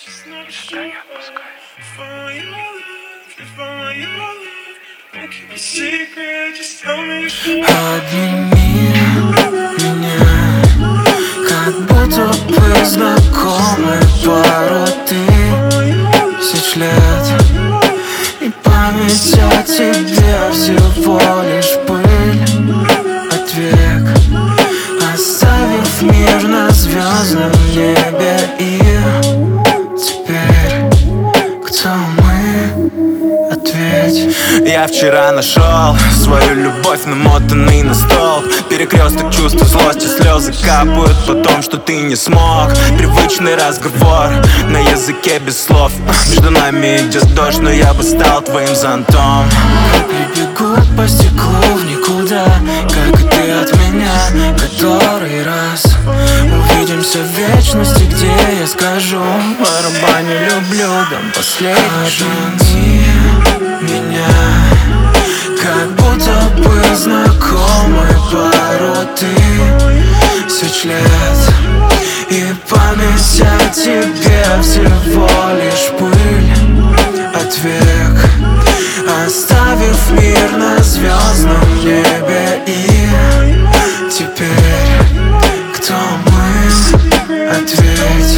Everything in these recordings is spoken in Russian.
Обними меня, как будто бы знакомы пару тысяч лет. И память о тебе всего лишь пыль от век, оставив мир на звездном небе. И теперь кто мы? Ответь. Я вчера нашел свою любовь, намотанный на столб. Перекресток чувств, злости, слезы капают потом, что ты не смог. Привычный разговор на языке без слов. Между нами идет дождь, но я бы стал твоим зонтом. Капли бегут по стеклу в никуда, как и ты от меня, который раз. Увидимся в вечности, где я скажу: барабаню люблю, дам последний шанс. Меня, как будто бы знакомы пару тысяч лет. И память о тебе всего лишь пыль от век, оставив мир на звездном небе. И теперь кто мы? Ответь.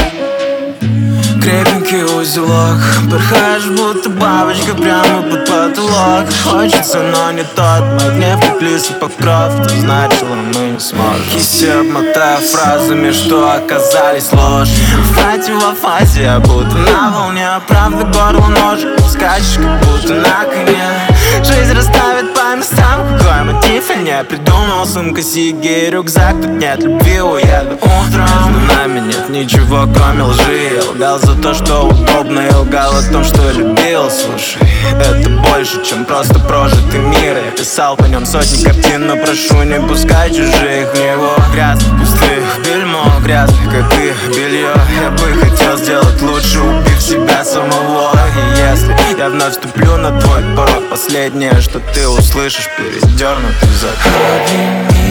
Крепенький узелок, порхаешь, будто бабочка прямо под потолок. Хочется, но не тот. Мой гнев как лисий покров, это значило, мы не сможем. Кисти обмотая фразами, что оказались ложь. В противофазе, будто на волне, правда горло ножик. Скачешь, как будто на коне. Жизнь расставит по местам, какой мотив я не придумал. Сумка, сиги, рюкзак, тут нет любви, уеду утром. Между нами нет ничего, кроме лжи. Я лгал за то, что удобно, я лгал о том, что любил. Слушай, это больше, чем просто прожитый мир. Я писал по нем сотни картин, но прошу, не пускай чужих в него. Грязных, пустых, бельмо грязных, как и белье. Я бы хотел сделать лучше, убив себя самого. И если я вновь ступлю на твой порог, последнее, что ты услышишь, передернутый затвор.